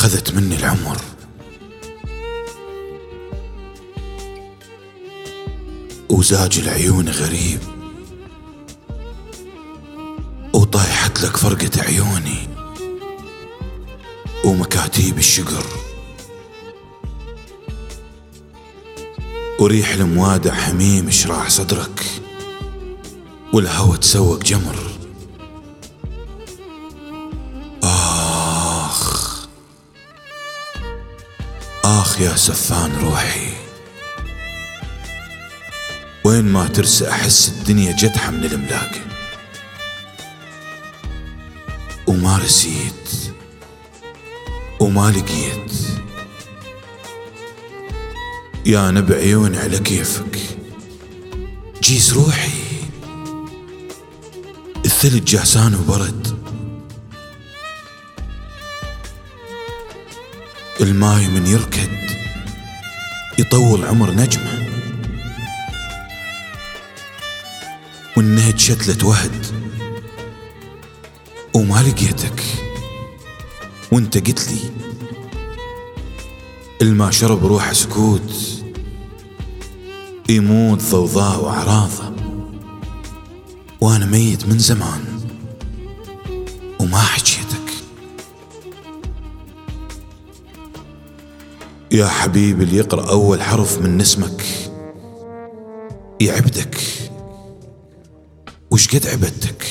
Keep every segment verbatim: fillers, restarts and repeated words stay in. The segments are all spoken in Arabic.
خذت مني العمر، وزاج العيون غريب، وطايحت لك فرقة عيوني ومكاتيب الشقر، وريح الموادع حميم شراح صدرك، والهوى تسوق جمر. آخ آخ يا سفان روحي، وين ما ترسى أحس الدنيا جتحة من الملاقة، وما رسيت وما لقيت يا نبع عيوني على كيفك. جيز روحي الثلج جاسان وبرد، الماي من يركد يطول عمر نجمه، والنهج شتلة وهد وما لقيتك، وانت قلت لي الما شرب روحه سكوت، يموت ضوضاء وأعراضه، وانا ميت من زمان وما حجيتك. يا حبيبي اللي يقرأ أول حرف من اسمك يعبدك، وش قد عبدتك.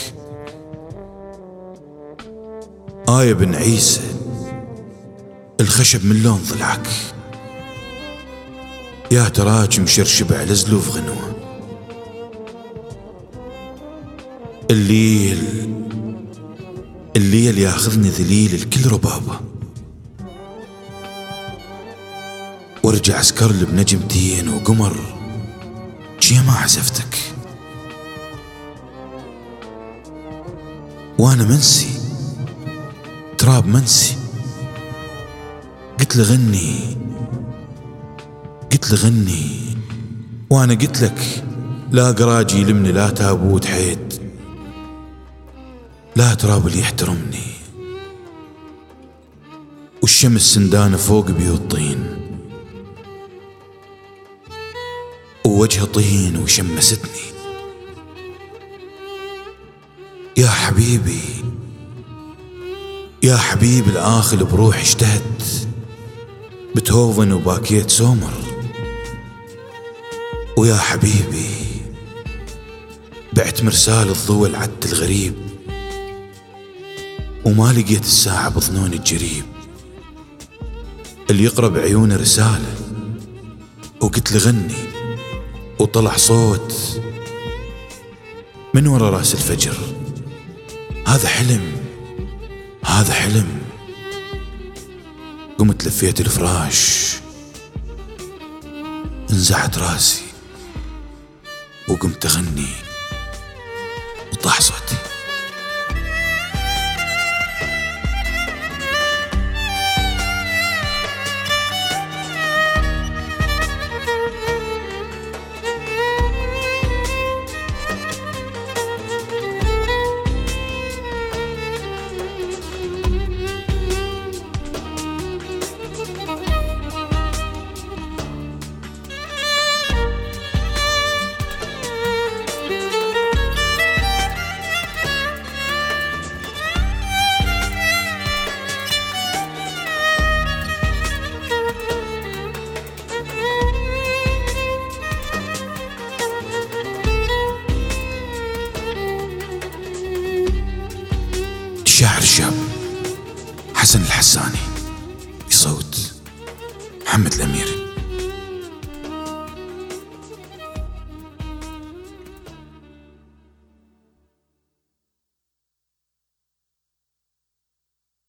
آية بن عيسى الخشب من لون ضلعك، يا تراج مشرشب على زلوف غنوة، الليل الليل ياخذني ذليل الكل ربابة، وارجع اسكرل بنجمتين وقمر، جي ما عزفتك وانا منسي تراب منسي. قلت له غني قلت له غني وانا قلت لك لا قراجي يلمني، لا تابوت حيد، لا تراب اللي يحترمني، والشمس سندانة فوق بيوت طين، ووجه طين وشمستني. يا حبيبي يا حبيبي الآخل بروحي اشتهت، بتهوفن وباكيت سومر. ويا حبيبي بعت مرسال الضوء العد الغريب، وما لقيت الساعة بظنون الجريب، اللي يقرب عيونه رسالة، وقلت له غني، وطلع صوت من ورا راس الفجر. هذا حلم هذا حلم. قمت لفيت الفراش، انزعت راسي وقمت أغني، وطاح صوتي. شاعر الشاب حسن الحساني، بصوت محمد الأمير.